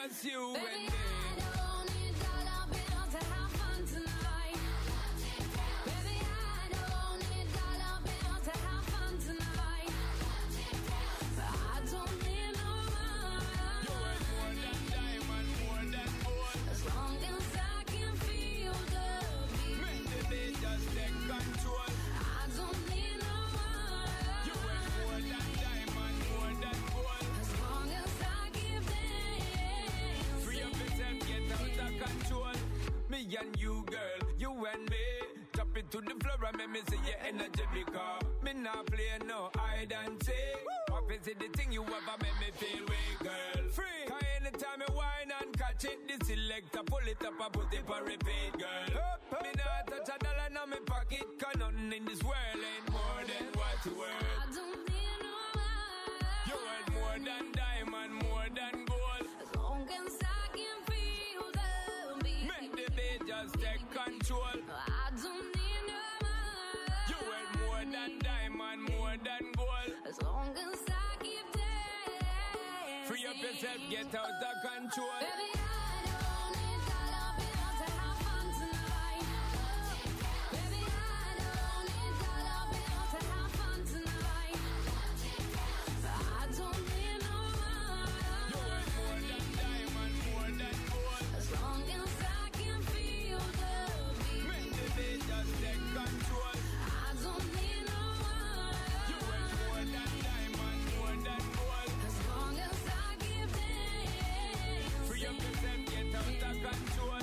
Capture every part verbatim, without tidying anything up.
just you Baby, and me. I don't need dollar bills to have fun tonight. Baby, I don't need dollar bills to have fun tonight. But I don't need no more. You worth more than diamond, more than gold. As long as I can feel the beat. Make the beat just take control. I don't need no more. You worth more than diamond, more than gold. As long as I give them. Free up yourself, get out of control. Me and you, girl, you and me. Drop it to the floor and make me see your energy because me not play no hide and seek. Obviously the thing you ever make me feel weak, girl. Free. Cause anytime you whine and catch it, the selector pull it up and put it for repeat, girl. Up, up, me not touch a dollar in my pocket, cause nothing in this world ain't more than what you worth. I don't need no more. You worth more than diamond, more than gold. As long as I can feel the beat. Make the beat just take control. I don't need no more. You worth more than diamond, more than gold. As long as I keep dancing. Free up yourself, get out of control. Baby, I don't need dollar bills to have fun tonight. Baby, I don't need dollar bills to have fun tonight. But I don't need no You more. worth more than diamond, more than gold. As long as I can feel the beat. Make the beat just take control. I don't need no You worth more. more than diamond, more than gold. As long as I keep dancing. Free up yourself, get out of control.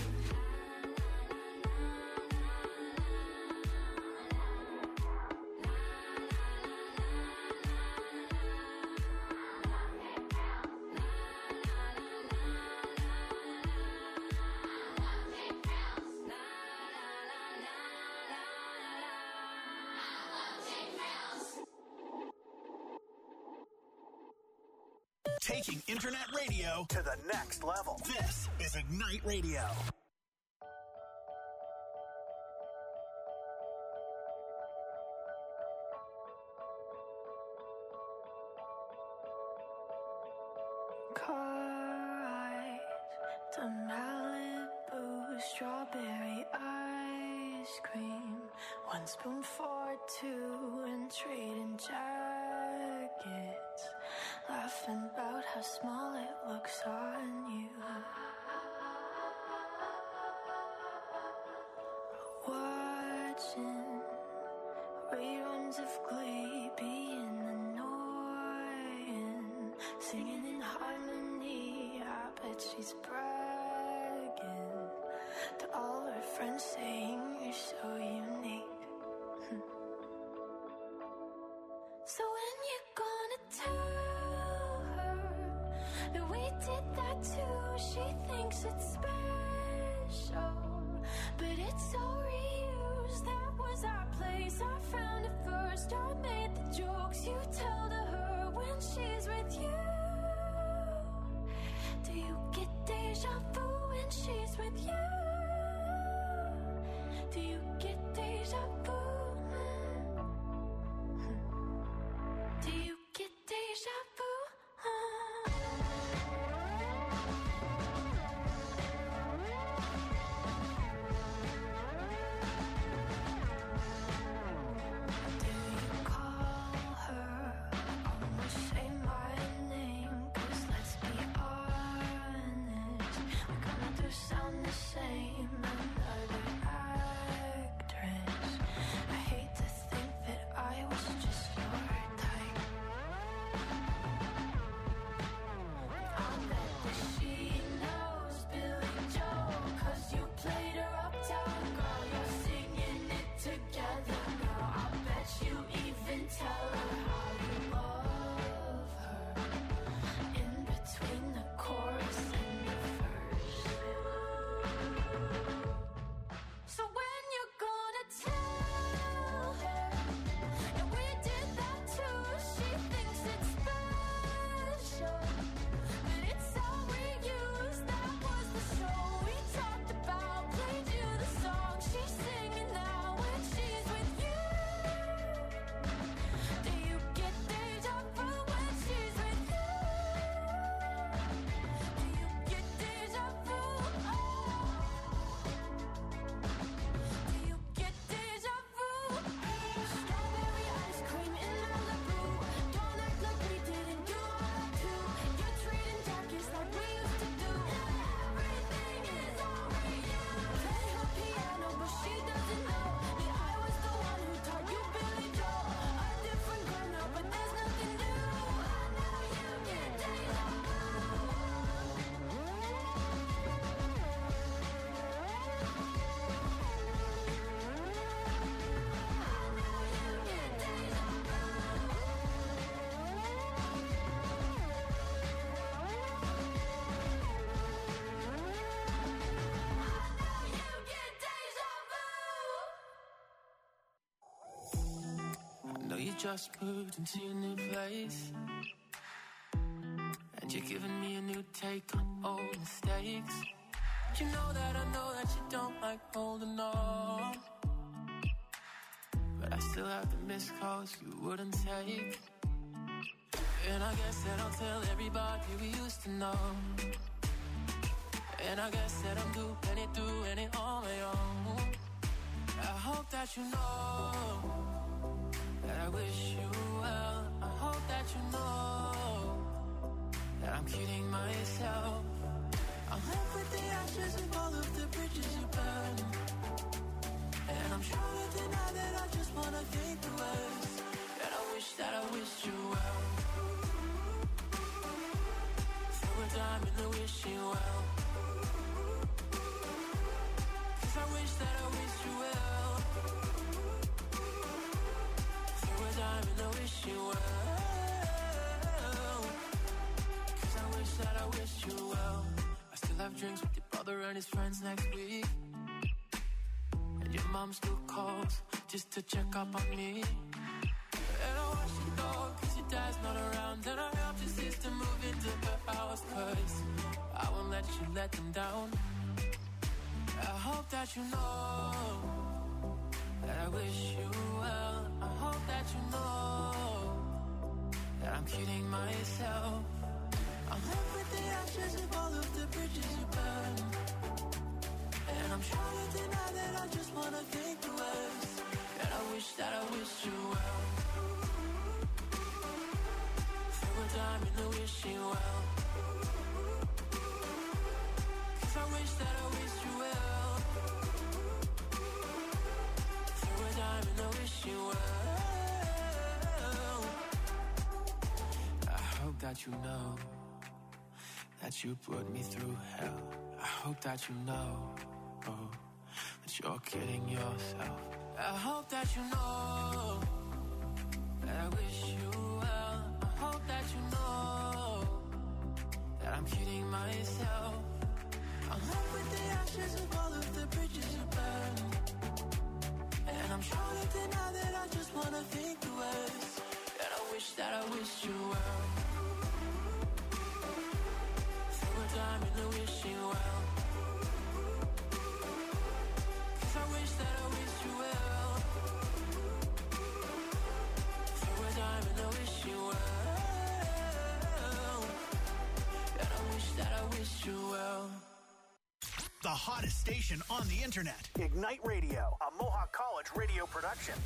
Taking internet radio to the next level. This is Ignite Radio. Car ride to Malibu, strawberry ice cream. One spoon for two and trading jackets. Laughing about how small it looks on you. Watching reruns of Glee being annoying. Singing in harmony, I bet she's bragging to all her friends, saying you're so unique. So when you gonna tell her that we did that too? She thinks it's special, but it's so reused. That was our place, I found it first. I made the jokes you tell to her when she's with you. Do you get deja vu when she's with you? Do you get deja vu? Do you get deja vu? Do you call her? Almost say my name, 'cause let's be honest, we kinda do sound the same. just moved into a new place, and you're giving me a new take on old mistakes. You know that I know that you don't like holding on, but I still have the missed calls you wouldn't take. And I guess that I'll tell everybody we used to know. And I guess that I'm doing it, doing it on my own. I hope that you know that I wish you well. I hope that you know that I'm kidding myself. I'm left with the ashes of all of the bridges you burned, and I'm sure that deny that I just wanna think the worst. And I wish that I wished you well. Throw a dime in the wishing well, 'cause I wish that I wished you well. Throw a dime in the wishing well, 'cause I wish that I wished you well. I still have drinks with your brother and his friends next week, and your mom still calls just to check up on me. And I watch you go, 'cause your dad's not around, and I helped your sister move into her house, 'cause I won't let you let them down. I hope that you know that I wish you well. I hope that you know that I'm kidding myself. I'm left with the ashes of all of the bridges you burned, and I'm sure you deny that I just wanna think the worst. And I wish that I wished you well. Throw a dime in the wishing well, 'cause I wish that I wished you well. Throw a dime in the wishing well. I hope that you know that you put me through hell. I hope that you know, oh, that you're kidding yourself. I hope that you know that I wish you well. I hope that you know that I'm kidding myself. I'm left with the ashes of all of the bridges you burned, and I'm sure you deny that I just wanna think the worst. And I wish that I wished you well. Time in the wishing well, 'cause I wish that I wished you well. Throw a dime in the wishing well, and I wish that I wished you well. The hottest station on the internet. Ignite Radio, a Mohawk College radio production.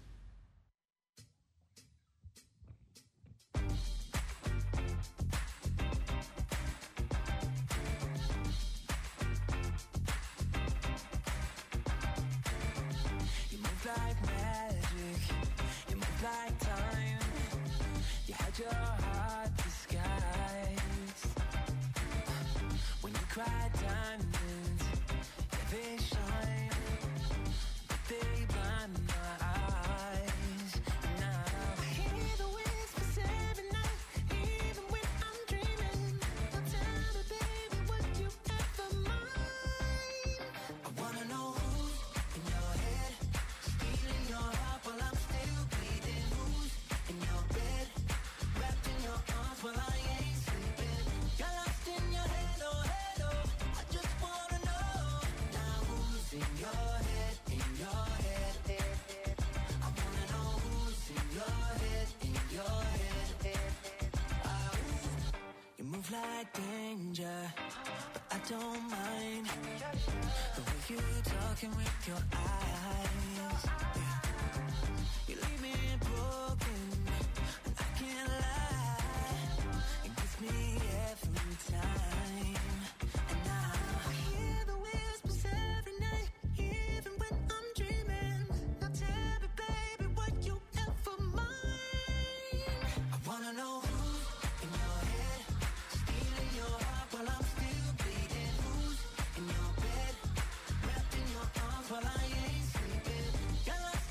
Like magic, you move like time. You had your heart disguised. When you cry, diamonds, yeah, they shine, but they blind my eyes. Now I hear the whispers every night, even when I'm dreaming. Now tell me, baby, would you ever mind? I wanna know who's in your head, stealing your heart while I'm still bleeding. Who's in your bed, wrapped in your arms while I ain't sleeping? You're lost in your head, oh head, oh. I just wanna know now who's in your head, in your head. I wanna know who's in your head, in your head. Ah, you move like danger, but I don't mind the way you talking with your eyes. Yeah. You leave me broken, and I can't lie. It gets me every time. And now I hear the whispers every night, even when I'm dreaming. Now tell me, baby, would you ever mind? I wanna know who's in your head, stealing your heart while I'm still bleeding. Who's in your bed, wrapped in your arms while I ain't sleeping? You're lost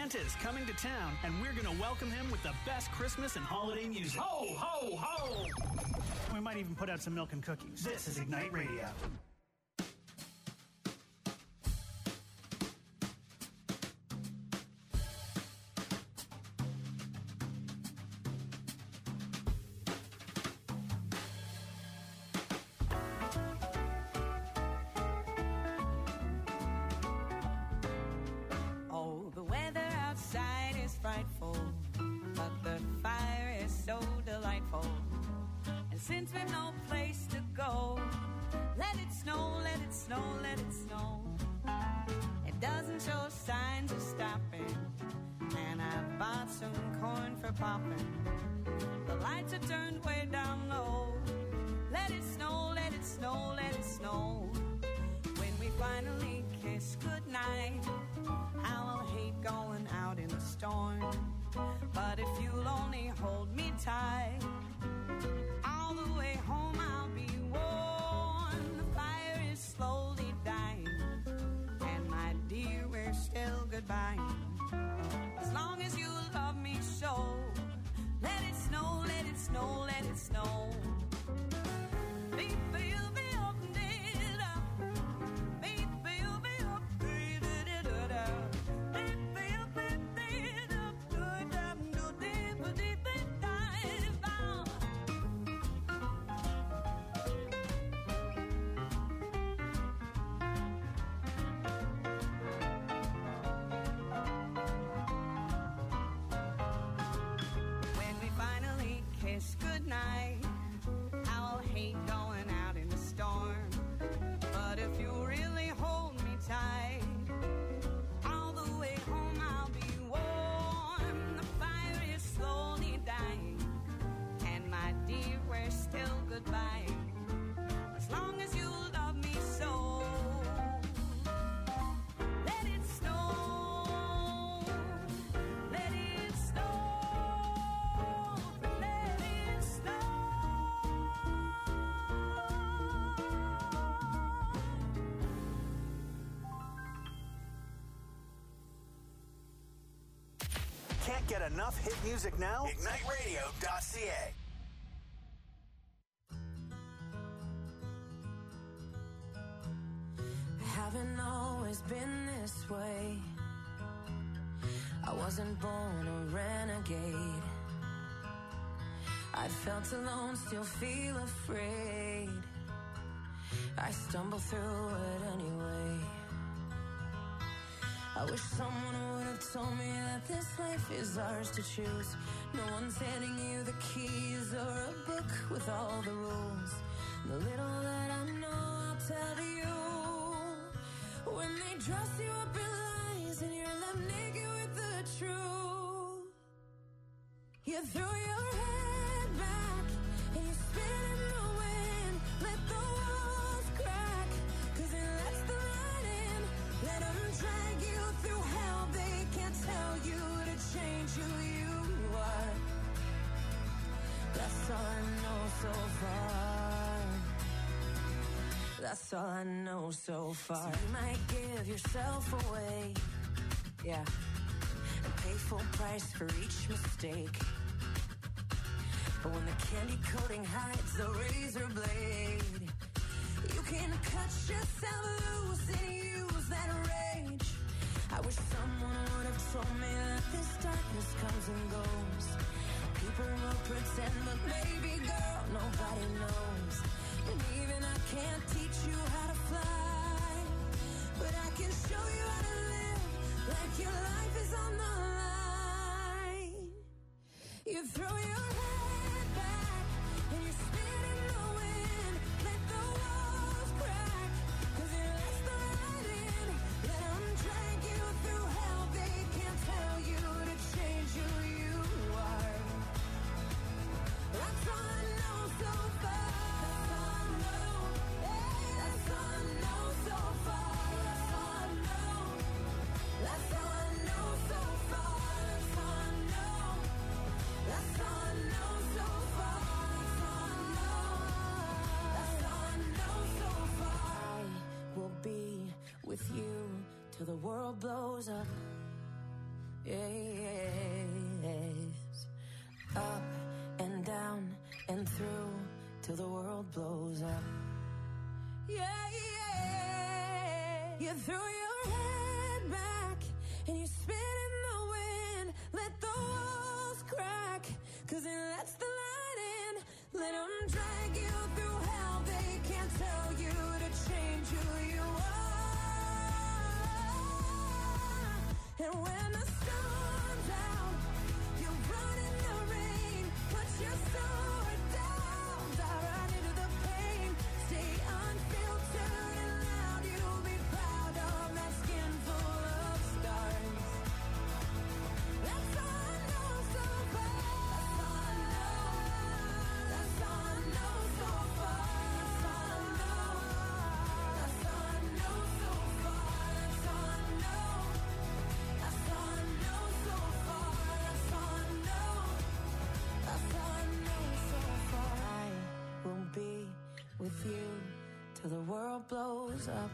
Santa's coming to town, and we're going to welcome him with the best Christmas and holiday music. Ho, ho, ho! We might even put out some milk and cookies. This is Ignite Radio. Since we've no place to go, let it snow, let it snow, let it snow. It doesn't show signs of stopping, and I've bought some corn for popping. The lights are turned way down low. Let it snow, let it snow, let it snow. When we finally kiss goodnight, how I'll hate going out in the storm. But if you'll only hold me tight, all the way home I'll be warm. The fire is slowly dying, and my dear, we're still goodbye. As long as you love me so, let it snow, let it snow, let it snow. Can't get enough hit music now? Ignite Radio dot C A. I haven't always been this way. I wasn't born a renegade. I felt alone, still feel afraid. I stumble through it anyway. I wish someone would have told me that this life is ours to choose. No one's handing you the keys or a book with all the rules. The little that I know I'll tell to you. When they dress you up in lies and you're left naked with the truth, you throw your head back and you spin in the wind. Let the walls crack, cause it lets the light in. Let them drag you through hell. They can't tell you to change who you are. That's all I know so far. That's all I know so far. So you might give yourself away, yeah, and pay full price for each mistake. But when the candy coating hides the razor blade, you can cut yourself loose and use that rage. I wish someone would have told me that this darkness comes and goes. People will pretend, but baby girl, nobody knows. And even I can't teach you how to fly, but I can show you how to live like your life is on the line. You throw your head back and you spin in the wind. Let the walls crack, cause it lets the light in. Let them drag you through hell. They can't tell you to change who you are. That's all I know so far. That's all I know so far. That's all I know. That's all I know so far. That's all I know. That's all I know so far. That's all I know. That's all I know so far. I will be with you till the world blows up. Yes. Up and down and through till the world blows up. Yeah, yeah. You threw your head back and you spit in the wind. Let the walls crack, cause it lets the light in. Let them drag you through hell. They can't tell you to change who you are. And when the storm's out, you run in the rain. Put your sword down, dive right into the pain. Stay unfiltered and loud. You'll be proud of that skin full of scars. That's all I know so far. That's all I know. That's all I know so far. That's all I know. That's all I know so far. That's all I know. That's all I know so far. That's all I know. That's all I know so far. I will be with you till the world blows up.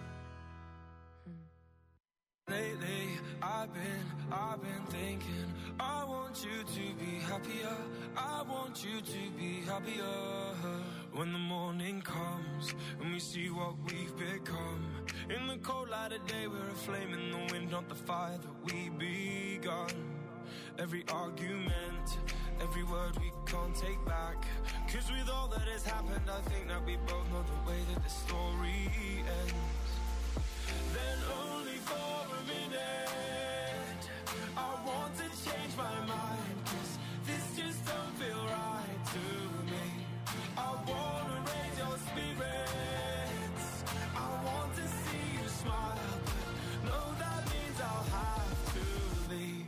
Lately, I've been, I've been thinking, I want you to be happier, I want you to be happier. When the morning comes, and we see what we've become. In the cold light of day, we're a flame in the wind, not the fire that we begun. Every argument, every word we can't take back. Cause with all that has happened, I think that we both know the way that the story ends. Then only for a minute I want to change my mind, cause this just don't feel right to me. I wanna raise your spirits, I want to see you smile, but no, that means I'll have to leave.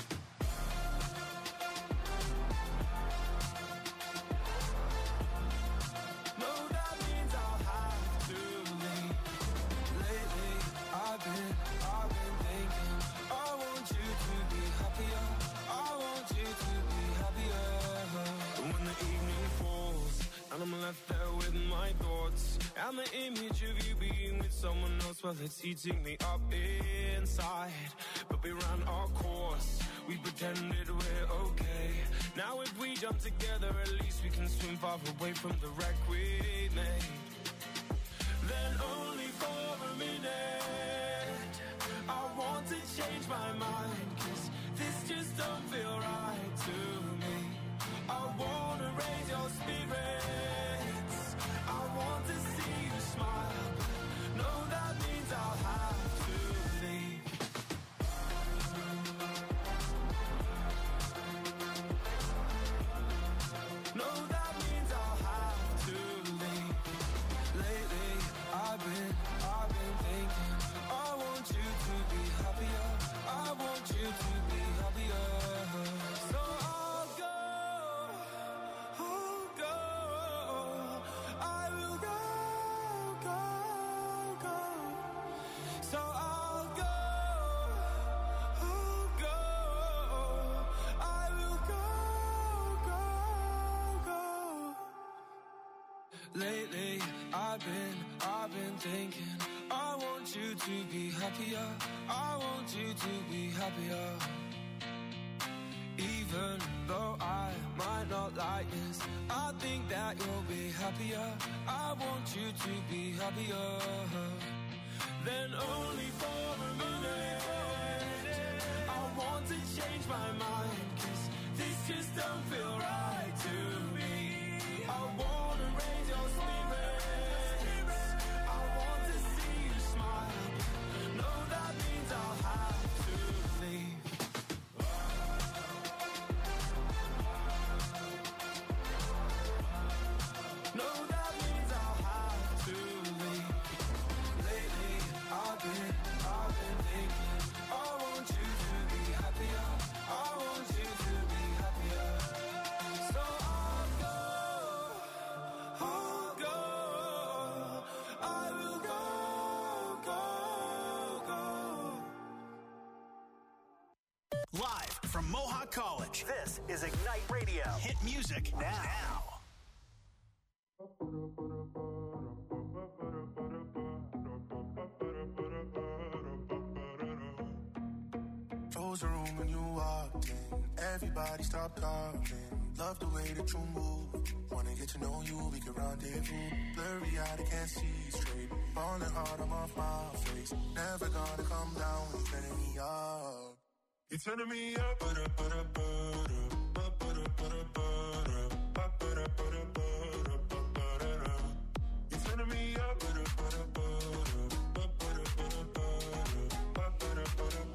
No, that means I'll have to leave. Lately, I've been, I've been thinking, I want you to be happier, I want you to be happier. And when the evening falls, and I'm left there with my thoughts, and the image of you being with someone else, well, it's eating me up inside. But we ran our course, we pretended we're okay. Now if we jump together, at least we can swim far away from the wreck we made. Then only for a minute I want to change my mind, cause this just don't feel right to me. I wanna raise your spirits, I want to see you smile, but no, that means I'll have to leave. No, that means I'll have to leave. Lately, I've been, I've been thinking, I want you to be happier, I want you to be happier. So I'll go, I'll go, I will go, go, go. So I'll go, I'll go, I will go, go, go. Lately, I've been, I've been thinking, I want you to be happier, I want you to be happier. Even though I might not like this, I think that you'll be happier, I want you to be happier. Then only for a minute I want to change my mind, cause this just don't feel right to me. I wanna raise your spirits, I want to see you smile, no, that means I'll have to leave. No, that means I'll have to leave. Lately, I've been, I've been thinking, I want you to be happier, I want you to be happier. So I'll go, I'll go, I will go, go, go. Live from Mohawk College, this is Ignite Radio. Hit music now. now. Close the room when you walked in. Everybody stop talking. Love the way that you move. Wanna get to know you, we can rendezvous. Blurry eyed, I can't see straight. Falling hard, I'm off my face. Never gonna come down when you're turning me up. You're turning me up, but up, but up, but up, but up, but up, but up, but up, but up, but up, but up. You're turning me up, but up, but up, but up, but up, but up, but up, but up, but up.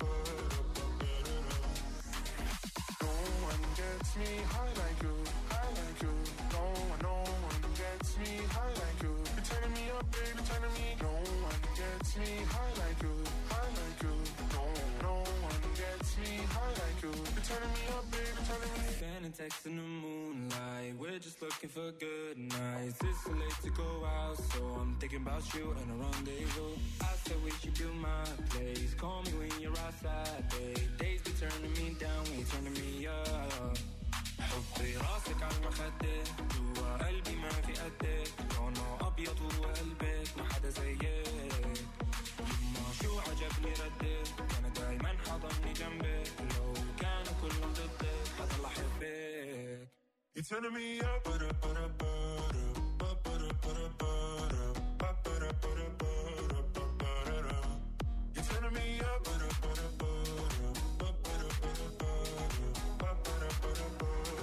No one gets me high like you, high like you. No one, no one gets me high like you. You're turning me up, baby, turning me. No one gets me high like you, high like you. No, no one gets me high like you. You're turning me up, baby, turning me. Sending texts in the moonlight. We're just looking for good nights. It's so late to go out, so I'm thinking about you and a rendezvous. I said we should do my place. Call me when you're outside, babe. Days be turning me down, we turning me up. حطي راسك على المخدة جوا قلبي ما في قدك لونه أبيض وقلبك ما حدا زيك يما شو عجبني ردك أنا دايما حضني جنبك لو كانوا كلهم ضدك حضل أحبك. You're turning me up, but up, but up, but up, but up, but up, but up, but up, but up, but up, but up. You're turning me up, but up, but up, but up, but up, but up, but up, but up, but up.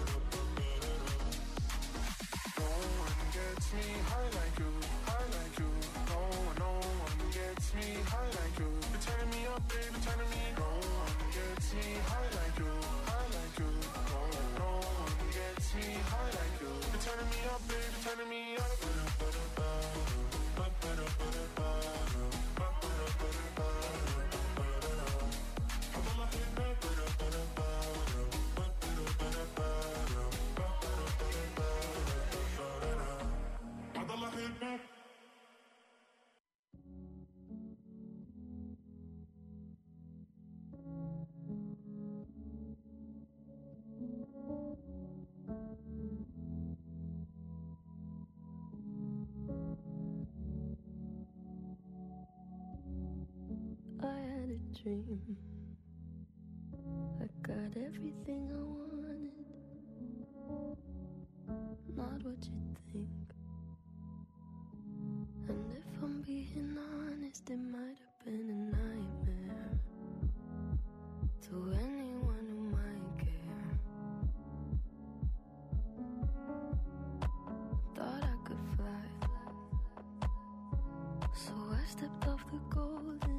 No one gets me high like you, high like you. No one, no one gets me high like you. You're turning me up, baby, turning me. No one gets me high like you, high like you. No, no one gets me high like you. You're turning me up, baby, turning me up. I had a dream. I got everything I wanted. Not what you think. And if I'm being honest, it might have been a nightmare to anyone who might care. Thought I could fly, so I stepped off the golden.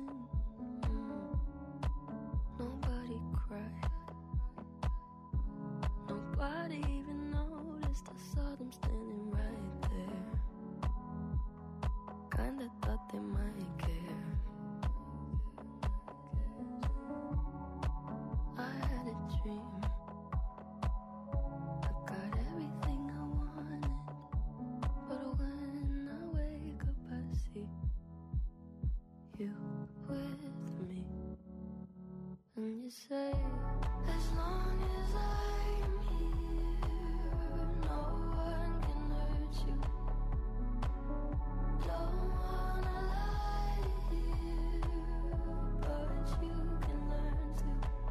Nobody cried. Nobody even noticed. I saw them standing right there. Kinda thought they might care. I had a dream. I got everything I wanted. But when I wake up, I see you with me. And you say, as long as I'm here, no one can hurt you. Don't wanna lie here, but you can learn to.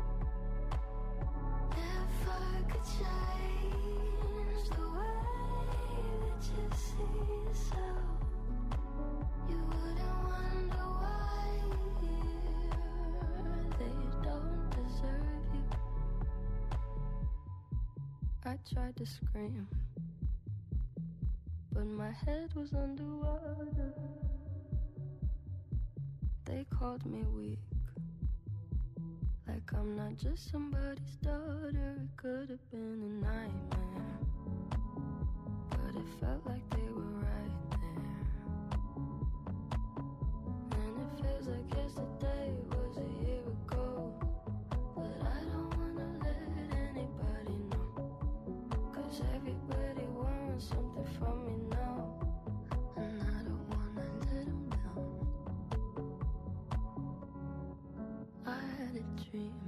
If I could change the way that you see yourself, you wouldn't wonder why they don't deserve you. I tried to scream, but my head was underwater. They called me weak, like I'm not just somebody's daughter. It could have been a nightmare, but it felt like they were right there. And it feels like yesterday was a year ago, but I don't wanna let anybody know, 'cause everybody wants something from me now, and I don't wanna let them down. I had a dream.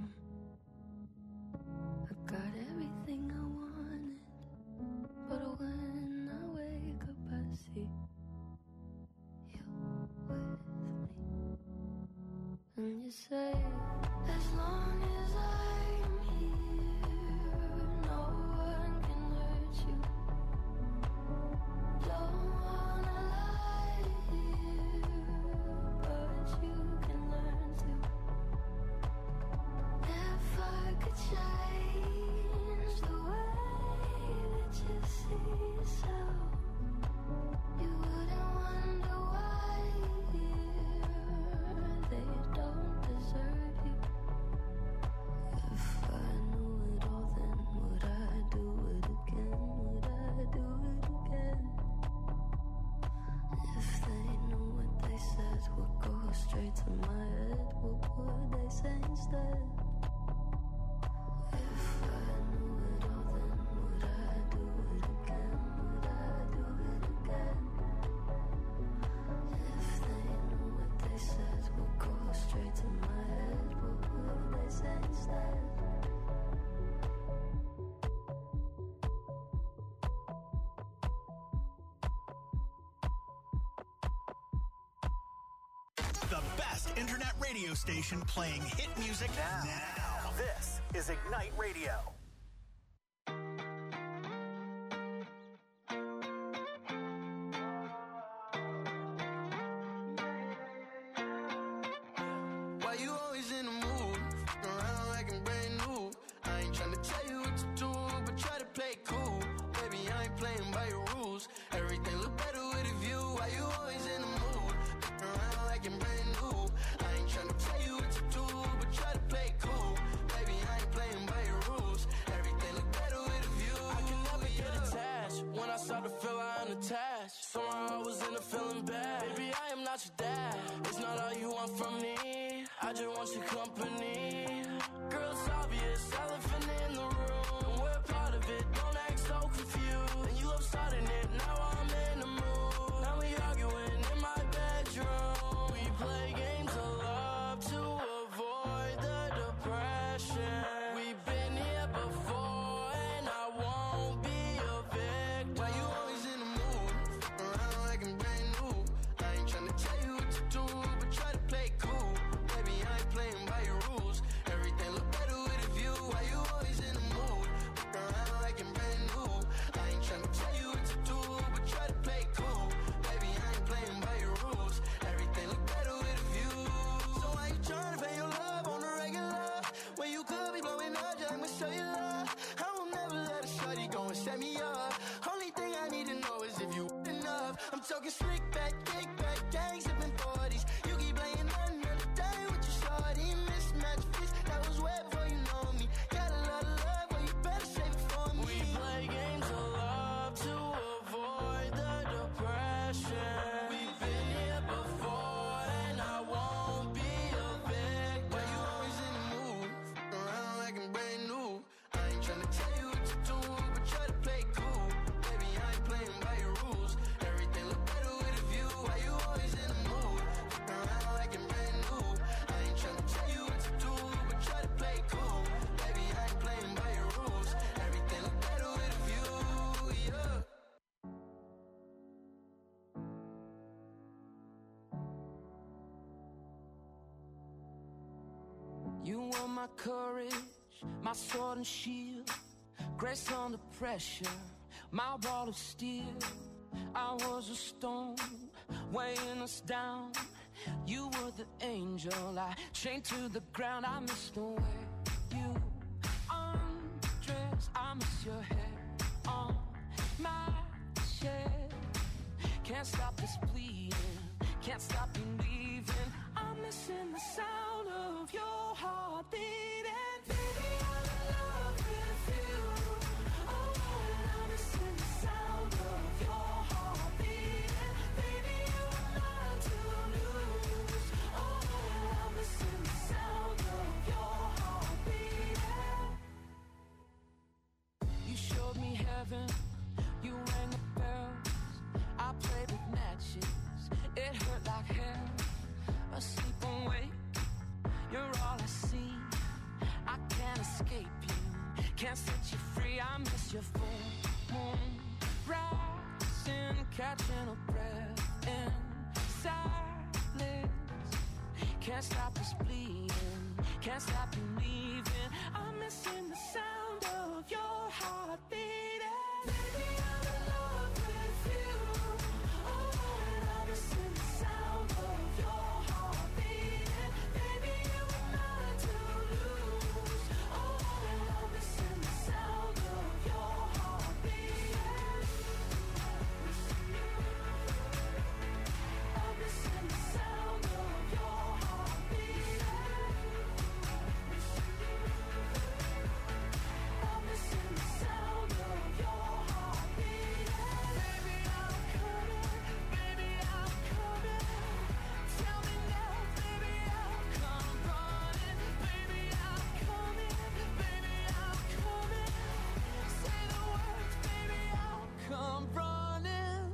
I got everything I wanted, but when I wake up, I see you with me. And you say, as long as I'm here, no one can hurt you. Don't wanna lie here, but you can learn to. If I could change the way that you see yourself, you wouldn't wonder why here they don't deserve you. If I knew it all, then would I do it again? Would I do it again? If they knew what they said would go straight to my head, what would they say instead? If I knew it all, then would I do it again? Would I do it again? If they knew what they said would go straight to my head, what would they say instead? The best internet radio station playing hit music now. now. This is Ignite Radio. Why you always in the mood? Around like I'm brand new. I ain't tryna tell you what to do, but try to play it cool. Baby, I ain't playing by your rules. Everything look better with a view. Why you always in the mood? Around like I'm brand new. I ain't tryna tell you what to do, but try to play it cool. Baby, I ain't playing by your rules. Everything look better with a view. I can never get attached. When I start to feel I'm unattached, somehow I was in a feeling bad. Baby, I am not your dad. It's not all you want from me. I just want your company. Girl, it's obvious, elephant in the room. We're part of it, don't act so confused. And you love starting it, now I'm in the mood. Now we arguing in my bedroom. We play games of love to avoid the depression. We've been here before and I won't be a victim. Why you always in the mood? Around like I'm brand new. I ain't tryna tell you what to do, but try to play it cool. Baby, I ain't playing by your rules. Everything look better with a view. Why you always in the mood? Around like I'm brand new. I ain't tryna tell you what to do, but try to play it cool. Baby, I ain't playing by your rules. Everything look better with a view. So why you tryna pay your love on the regular? When you could be blowing up, just I'ma show you love. I will never let a shorty go and set me up. Only thing I need to know is if you enough. I'm talking slick back, kick back, gang sipping forties. You keep playing another day with your shorty. Mismatch fish, that was wet before you know me. Got a lot of love, but you better save it for me. We play games of love to avoid the depression. We've been here before and I won't be a victim. Why you always in the mood? Around like I'm brand new. I ain't tryna tell you what to do, but try to play it cool. Baby, I ain't playing by your rules. Everything look better with a view. Why you always in the mood? Around like I'm brand new. I ain't tryna tell you what to do, but try to play it cool. Baby, I ain't playing by your rules. Everything look better with a view, yeah. You are my courage, my sword and shield, grace under pressure, my wall of steel. I was a stone, weighing us down. You were the angel, I chained to the ground. I miss the way you undress. I miss your hair on my shed. Can't stop this bleeding, can't stop believing. I'm missing the sound of your heart beating. Baby, I'm in love with you. Oh, and I'm missing the sound of your heart beating. Baby, you are mine to lose. Oh, and I'm missing the sound of your heart beating. You showed me heaven, you rang the bells. I played with matches, it hurt like hell. Asleep and wake, you're all I see. I can't escape you, can't set you free. I miss your full moon rising, catching a breath in silence. Can't stop this bleeding. can't stop believing. I'm missing the sound of your heart beating. Baby, I'm in love with you. Oh, and I'm missing the sound of your heart beating. Baby, you were mine to lose. Oh, and I'm missing the sound of your heart beating. I'm missing the sound of your heart beating. I'm missing the sound of your heart beating. Baby, I'm coming, baby, I'm coming. Tell me now, baby, I'll come running. Baby, I'm coming, baby, I'm coming. Say the words, baby, I'll come running.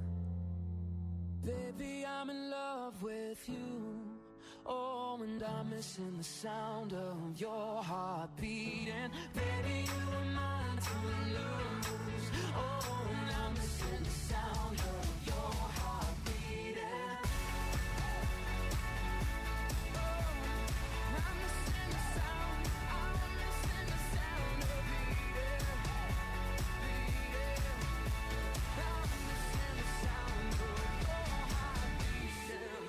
Baby, I'm in love with you. Oh, and I'm missing the sound of your heart beating. Baby, you were mine to lose. Oh, and I'm missing the sound of your heart beating. Oh, I'm missing the sound. I'm missing the sound of beating, beating. I'm missing the sound of your heart beating.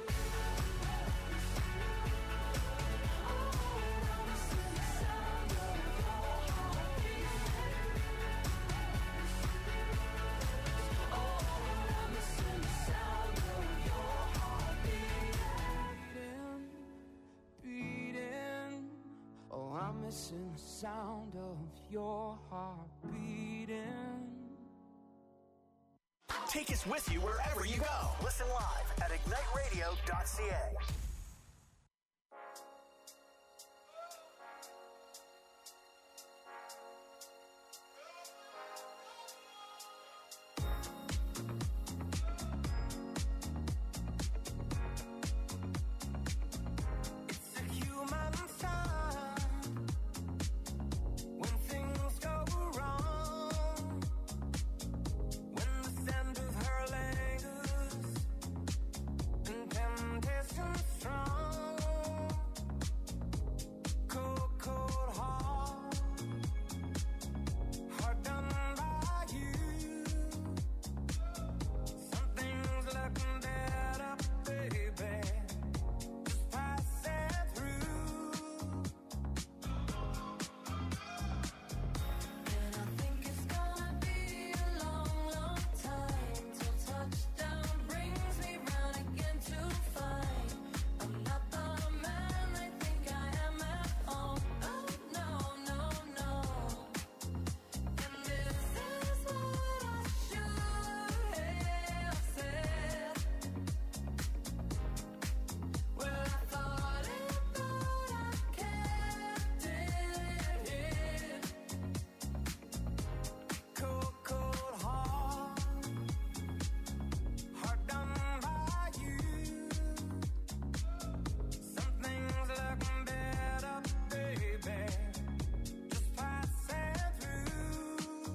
Oh, I'm missing the sound of your heart beating. Take us with you wherever you go. Listen live at ignite radio dot c a. It's a human sign when things go wrong, when the scent of her lingers and temptation strong. Cold, cold heart, heart done by you. Something's looking better, baby. Just pass it through. And I think it's gonna be a long, long time till touchdown brings me round again to find I'm not the man I think I am at home. Oh no, no, no. And this is what I should have said. Well, I thought it, but I kept it hid. Cold, cold heart, heart done by you. Something's looking better, baby. Just pass it through.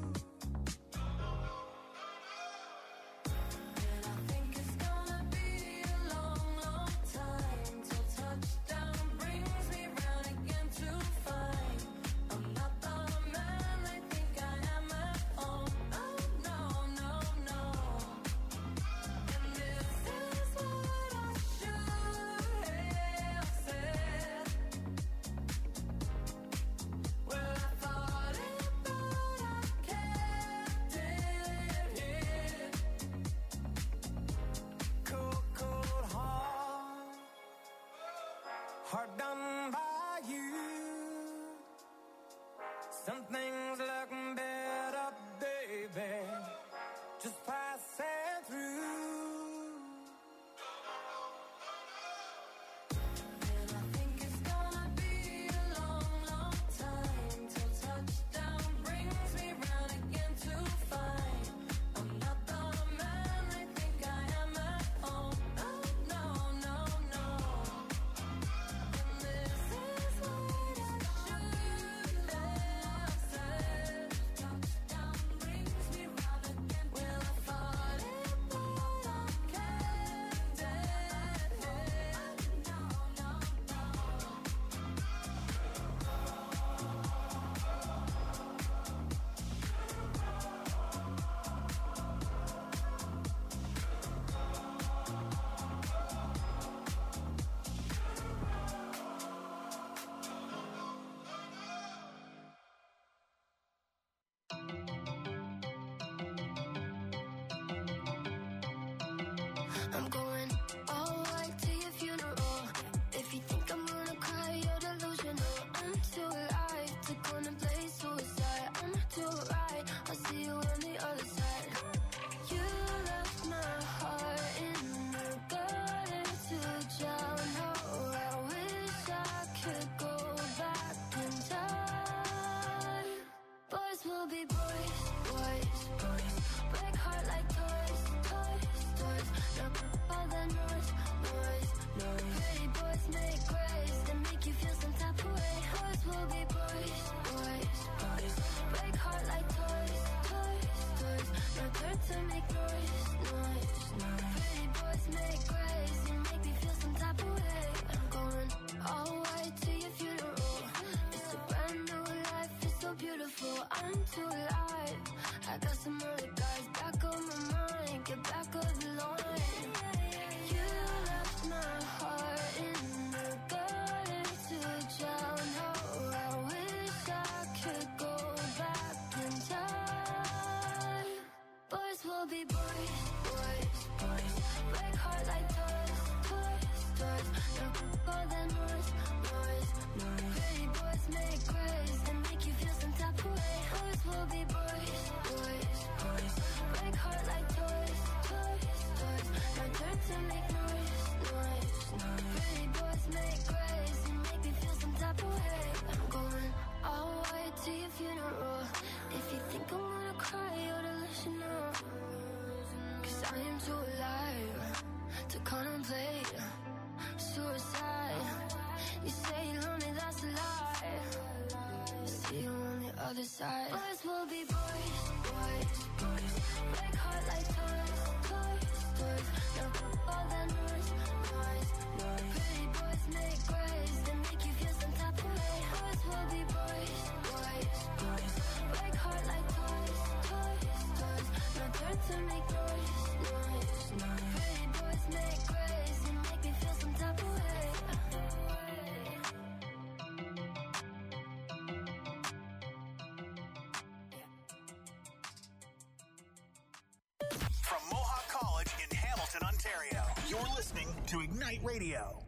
And I think it's gonna be a long, long time till touchdown brings me round again to find I'm not the man I think I am at home. Oh no, no, no. And this is what I should have said. Well, I thought it, but I kept it hid. Cold, cold heart, heart done by you. Something's looking better, baby. Just pass it through. And I think it's gonna be a long, long time till touchdown brings me round again to find I'm not the man I think I am at home. Oh no, no, no. And this is what I should have said. I'm going all white to your funeral. If you think I'm gonna cry, you're delusional. I'm too alive to contemplate suicide. I'm too right, I'll see you on the other side. You left my heart in the gutter to drown. Oh, I wish I could go back in time. Boys will be boys, boys, boys. Break heart like toys, toys, toys. Now all the noise, noise, noise. Pretty boys make grace and make you feel some type of way. Boys will be boys, boys, boys. Break heart like toys, toys, toys. Now turn to make noise, noise, noise. Pretty boys make grace and make me feel some type of way. I'm going all white to your funeral. It's a brand new life, it's so beautiful. I'm too alive. I got some other guys back on my mind. Get back on the line. You left my heart in the gutter to drown. Oh, I wish I could go back in time. Boys will be boys, boys, boys. Break heart like toys, toys, toys. Now all the noise, noise, noise. Pretty boys make grace and make you feel some type of way. Boys will be boys, boys, boys. Break heart like toys, toys, toys. Now turn to make noise, noise, noise. Pretty boys make grace and make me feel some type of way. I'm going all white to your funeral. If you think I'm gonna cry, you're delusional. Cause I am too alive to contemplate suicide. You say you're lonely, that's a lie. See you on the other side. Boys will be boys, boys, boys. Break heart like toys, toys, toys. Now all the noise, noise, noise. Pretty boys make grace and make you feel some type of way. Boys will be boys, boys, boys. Break heart like toys, toys, toys. Now turn to make noise, noise, noise. Pretty boys make grace and make me feel some type of way. From Mohawk College in Hamilton, Ontario, you're listening to Ignite Radio.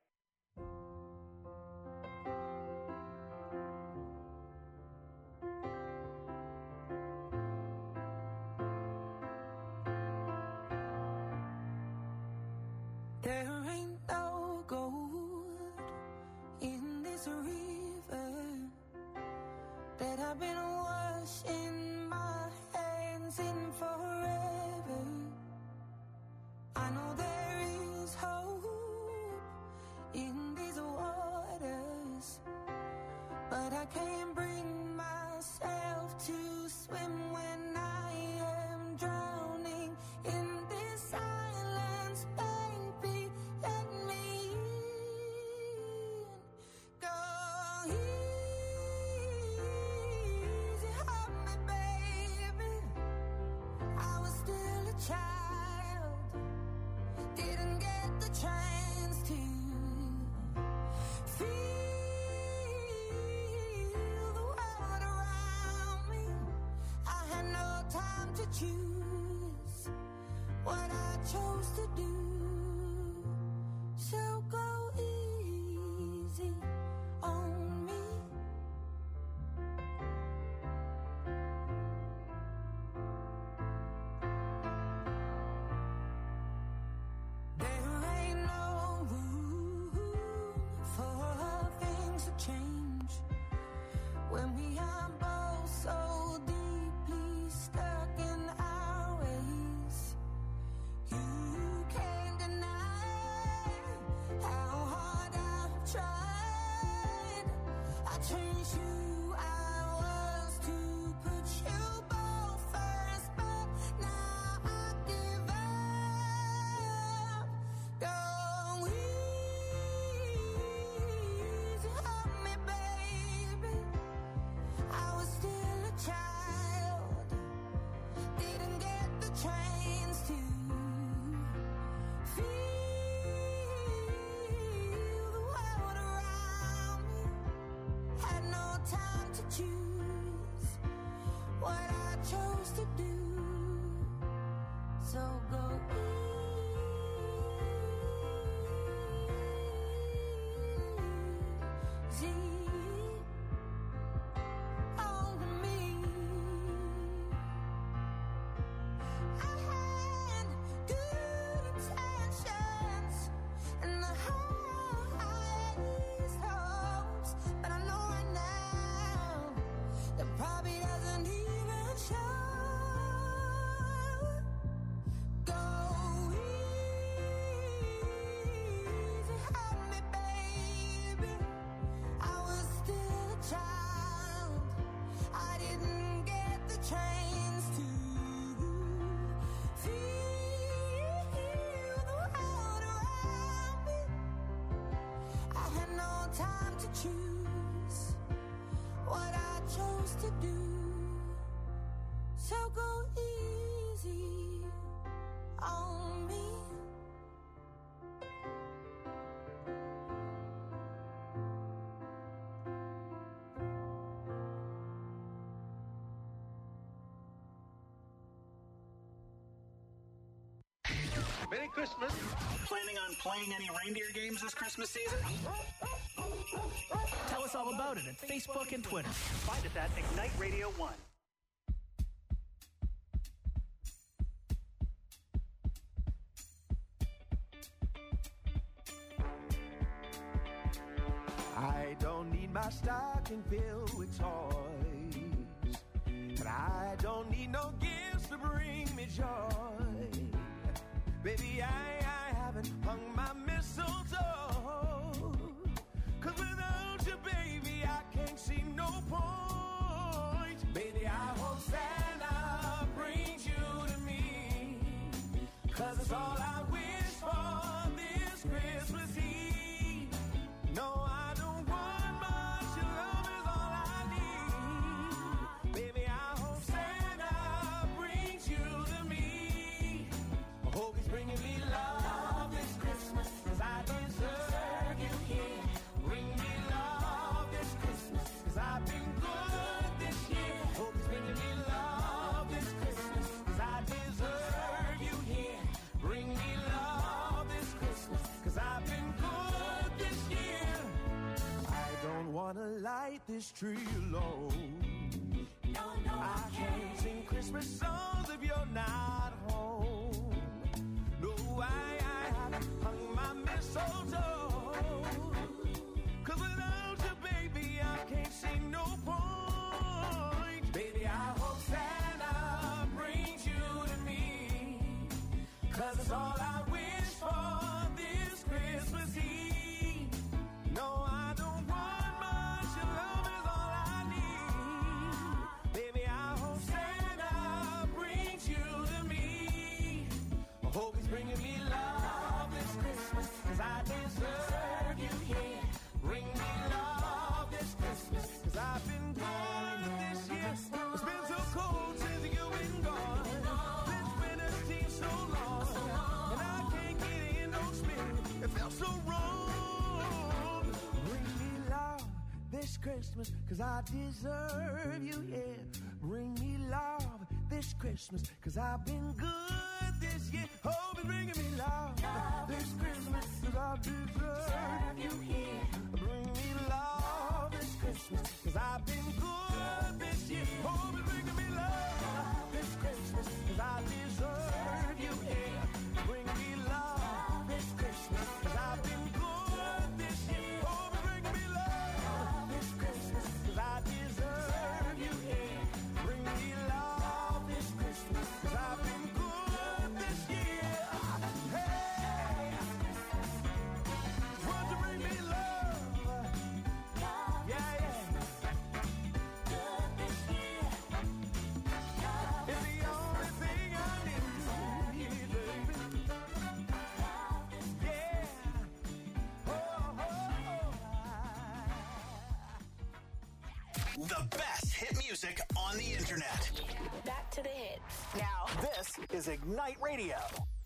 There ain't no gold in this river that I've been washing my hands in forever. I know there is hope in these waters, but I can't bring myself to swim when I am drowning in this silence. Baby, let me in. Go easy on me, baby. I was still a child, didn't get the chance to feel the world around me. I had no time to choose what I chose to do. So go easy on me. There ain't no room for things to change when we are both so deeply stuck in our ways. You can more time to choose what I chose to do. So go easy on me. Merry Christmas. Planning on playing any reindeer games this Christmas season? Tell us all about it at Facebook and Twitter. Find us at Ignite Radio one. I don't need my stocking filled with toys, and I don't need no gifts to bring me joy. Baby, I, I haven't hung my mistletoe, 'cause without you, baby, I can't see no point. Baby, I hope Santa brings you to me, 'cause it's all I wish for this Christmas Eve. No, I don't want much, your love is all I need. Baby, I hope Santa brings you to me. I hope he's bringing me love this Christmas, 'cause I deserve you here. Bring me love this Christmas, 'cause I've been good this year. Hope he's bringing me love this Christmas, 'cause I deserve you here. Bring me love this Christmas, 'cause I've been good this year. I don't wanna light this tree alone. No, no, I can't sing Christmas songs if you're not home. No, I, I haven't hung my mistletoe, 'cause without you, baby, I can't see no point. Baby, I hope Santa brings you to me, 'cause it's all I wish for this Christmas Eve. No, I don't want much, your love is all I need. Baby, I hope Santa brings you to me. I hope he's bringing me love this Christmas, 'cause I deserve you here. Bring me love this Christmas, 'cause I've been good this year. It's been so cold since you've been gone. This winter seems so long, and I can't get in no spirit. It felt so wrong. Bring me love this Christmas, 'cause I deserve you here. Bring me love this Christmas, 'cause I've been good this year. Hope it's bringing me love this Christmas, 'cause I deserve you here. Bring me love this Christmas, 'cause I've been good this year. Hope it's bringing me love this Christmas, 'cause I deserve you here. Bring me love this Christmas, 'cause I've been good this year. Hope it's bringing me love this Christmas, 'cause I deserve you here. Bring me love this Christmas, 'cause I've been good this year. Hey, won't you bring me love? Yeah, yeah. Good this year. It's the only thing I need, baby. Yeah. Oh, oh, oh. The best hit music on the internet. Back to the hits. Now, this is Ignite Radio.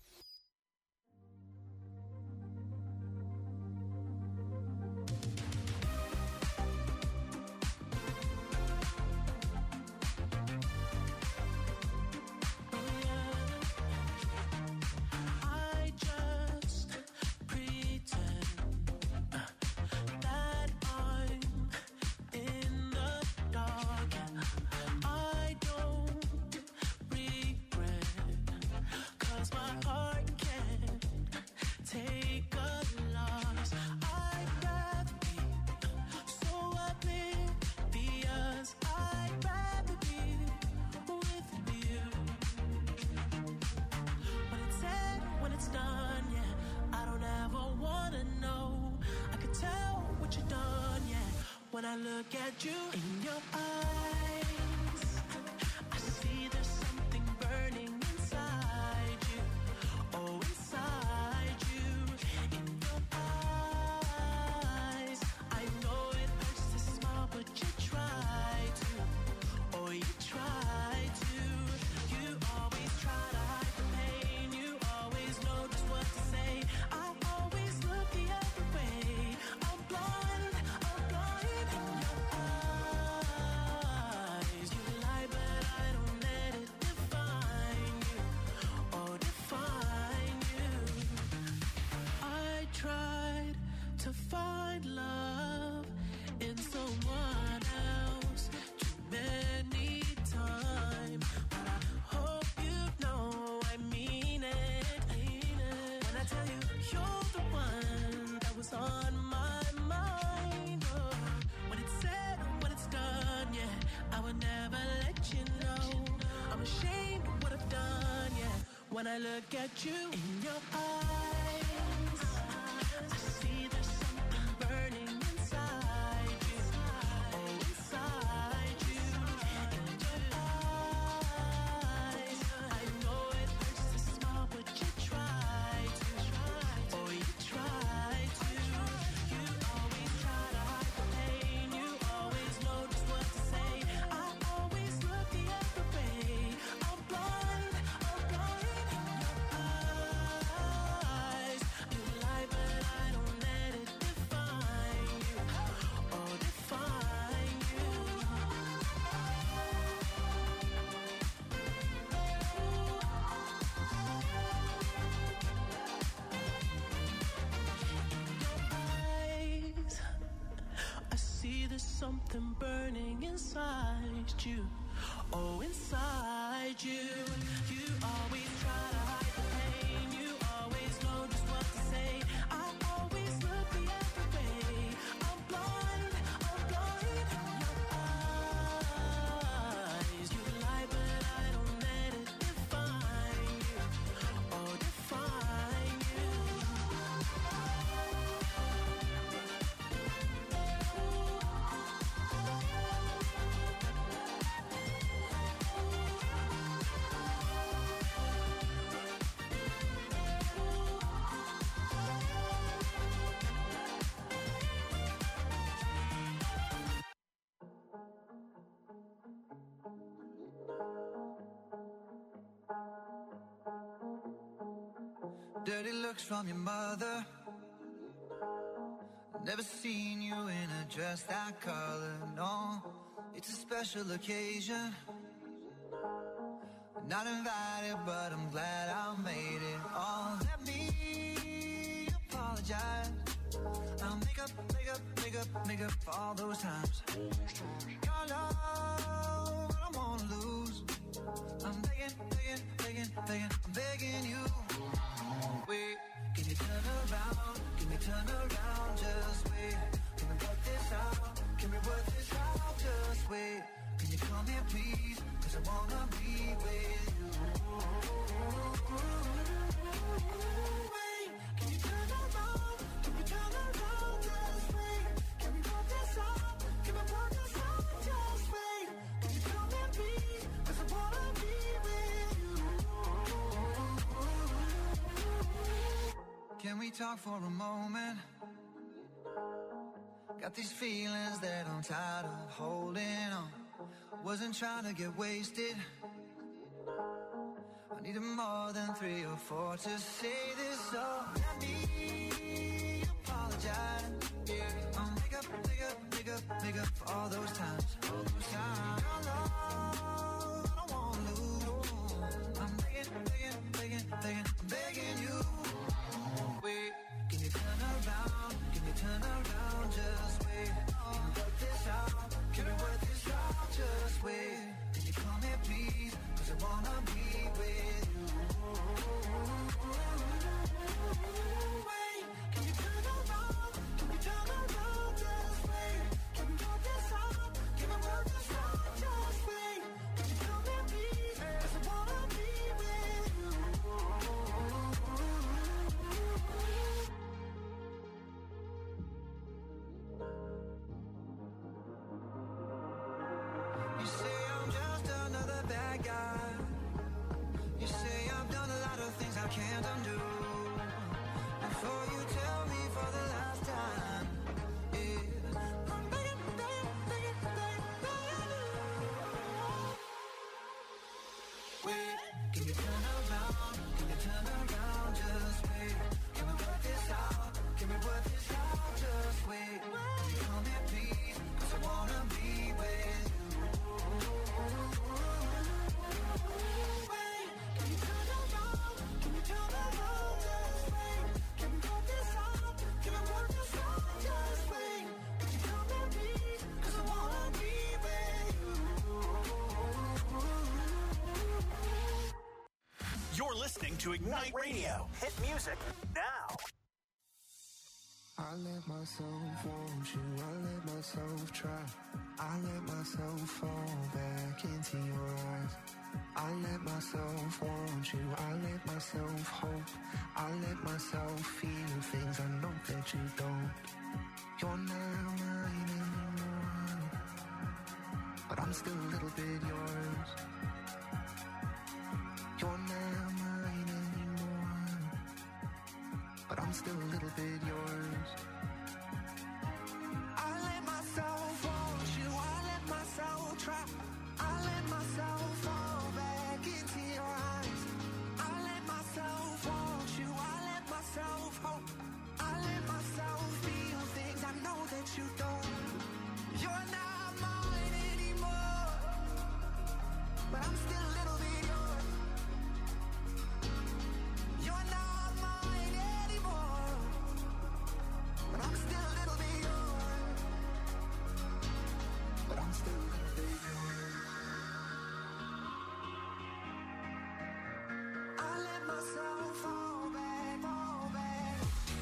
I just pretend uh, that I'm in the dark. I don't regret, 'cause my heart can't take a loss. I'd rather be so oblivious. I'd rather be with you. When it's said, when it's done, yeah, I don't ever wanna know. I can tell what you've done, yeah, when I look at you in your eyes. I see there's something burning inside you, oh, inside you. In your eyes, I to find love in someone else too many times. But I hope you know I mean it. When I tell you you're the one that was on my mind. Oh, when it's said, when it's done, yeah, I would never let you know. I'm ashamed of what I've done, yeah. When I look at you in your eyes, I see there's something burning inside you. Oh, inside you. In your eyes, I know it hurts to smile, but you try to. Oh, you try to. You always try to hide the pain. You always know just what to say. I always look the other way. I'm blind, I'm blind. Eyes, you lie, but I don't let it define you. Oh, define you. Eyes, I see there's something burning inside you. Oh, inside you. You always try to hide the pain. You always know just what to say. I always look the other way. I'm blind, I'm blind. Your eyes, you lie, but I don't let it define you. Oh, define you. Dirty looks from your mother. Never seen you in a dress that color, no. It's a special occasion. Not invited, but I'm glad I made it. Oh, let me apologize. I'll make up, make up, make up, make up for all those times. Your love, I don't wanna lose. I'm begging, begging, begging, begging, I'm begging you. Wait, can you turn around? Can you turn around? Just wait. Can we work this out? Can we work this out? Just wait. Can you come here, please? Cause I wanna be with you. Wait, can you turn around? Can you turn around? Just wait. Can we work this out? Can we work this out? Just wait. Can you come here, please? Cause I wanna be with you. Can we talk for a moment? Got these feelings that I'm tired of holding on. Wasn't trying to get wasted. I needed more than three or four to say this, so let me apologize. Yeah, I'll make up, make up, make up, make up for all those times. All those times. Your love, I don't wanna lose. I'm begging, begging, begging, begging, I'm begging you. Wait, can you turn around? Can you turn around? Just wait. Can we work this out? Can we work this out? Just wait. Can you come here, please? Cause I wanna be with you. Wait, can you turn around? Can we turn around? Just wait. Can we work this out? Can we work this out? Just wait. Can you come here, please? Cause I wanna be with you. You say I'm just another bad guy. You say I've done a lot of things I can't undo. Before you tell me for the last time, yeah, I'm begging, begging, begging, begging, begging you. Wait, can you turn around? Can you turn around? Just wait. Can we work this out? Can we work this out? Just wait. Can you come here, please? Cause I wanna be with you. Wait, can you turn around? Can you turn around? to Ignite Radio. Hit music now. I let myself want you, I let myself try. I let myself fall back into your eyes. I let myself want you, I let myself hope. I let myself feel things I know that you don't. You're not mine anymore, but I'm still a little bit yours. You're not mine anymore, but I'm still a little bit yours. I let myself want you, I let myself try. I let myself fall back into your eyes. I let myself want you, I let myself hope. I let myself feel things I know that you don't. You're not mine anymore, but I'm still a little bit yours. You're not mine anymore, but I'm still a little bit yours. But I'm still a little bit yours. I let myself fall back, fall back.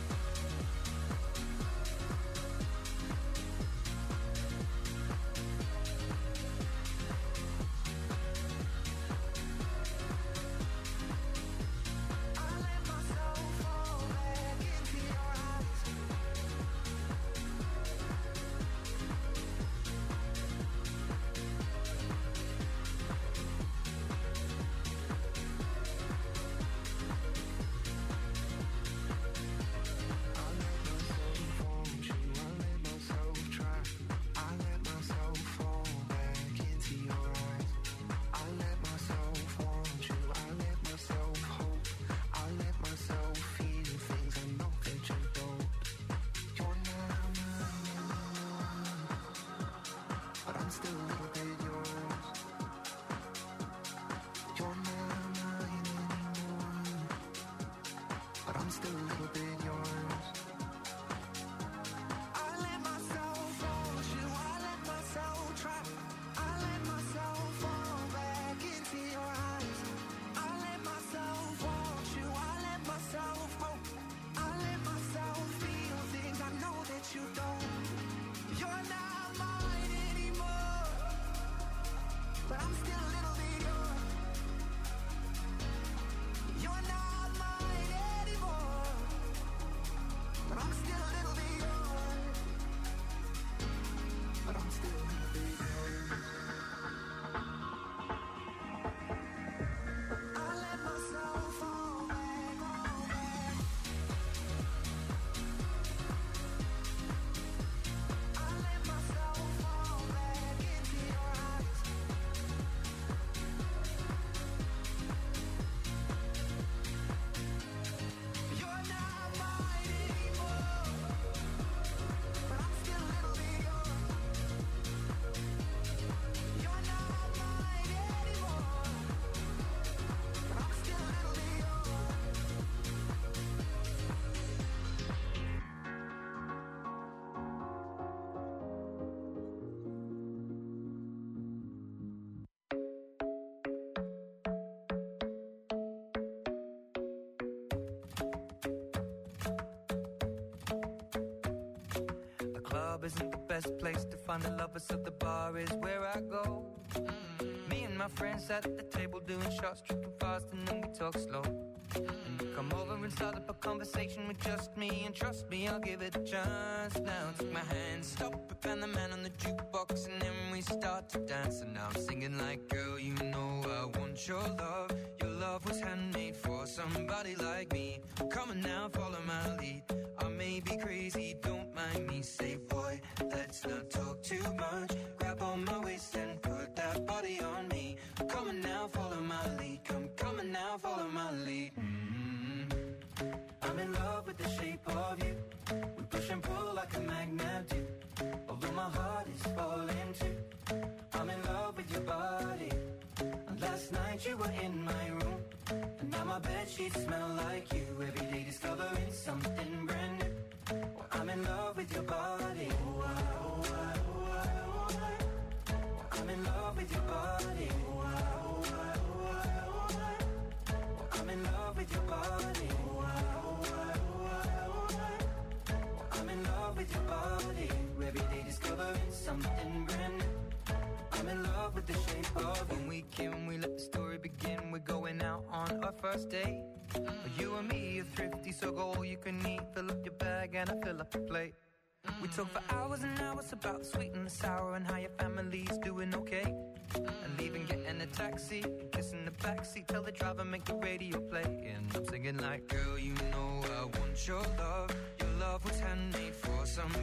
I let myself fall back into your eyes. I let myself want you, I let myself try. I let myself fall back into your eyes. I let myself want you, I let myself hope. I let myself feel things I know that you don't. You're not mine anymore, but I'm still a little bit yours. You're not mine anymore, but I'm still a little bit yours. I let myself want you, I let myself try. I let myself fall back into your eyes. I let myself want you, I let myself hope. I let myself feel things I know that you don't. You're not mine anymore, but I'm still a little bit yours. You're not mine anymore, but I'm still a little bit yours. But I'm still a little bit yours. I let myself fall back, fall back. I let myself fall back into your eyes. You're not mine anymore, but I'm still a little bit yours. You're not mine anymore, but I'm still a little bit yours. The club isn't the best place to find the lovers, so the bar is where I go. Me and my friends at the table doing shots, tripping fast, and then we talk slow. And you come over and start up a conversation with just me, and trust me, I'll give it a chance. Now take my hand, stop it, and the man on the jukebox, and then we start to dance. And now I'm singing like, girl, you know I want your love. Your love was handmade for somebody like me. Come on now, follow my lead. I may be crazy, don't mind me. Say, boy, let's not talk too much. Grab on my waist and put that body on me. Come on now, follow my lead. Come, come on now, follow my lead. Mm-hmm. I'm in love with the shape of you. We push and pull like a magnet do. Although my heart is falling too. I'm in love with your body. And last night you were in my room, and now my bedsheets smell like you. Every day discovering something brand new. Well, I'm in love with your body. Oh, I, oh, I, oh, I, oh, I. Well, I'm in love with your body. Oh, I, oh, I, oh, I, oh, I. Well, I'm in love with your body. I'm in love with your body. Every day discovering something brand new. I'm in love with the shape of when we can, we let the story begin. We're going out on our first date. Mm. You and me are thrifty, so go all you can eat. Fill up your bag and I fill up your plate. Mm. We talk for hours and hours about the sweet and the sour and how your family's doing okay. Mm. And leaving, getting a taxi, kissing the backseat, tell the driver make the radio play. And I'm singing like, girl, you know I want your love. Your love was handmade for somebody.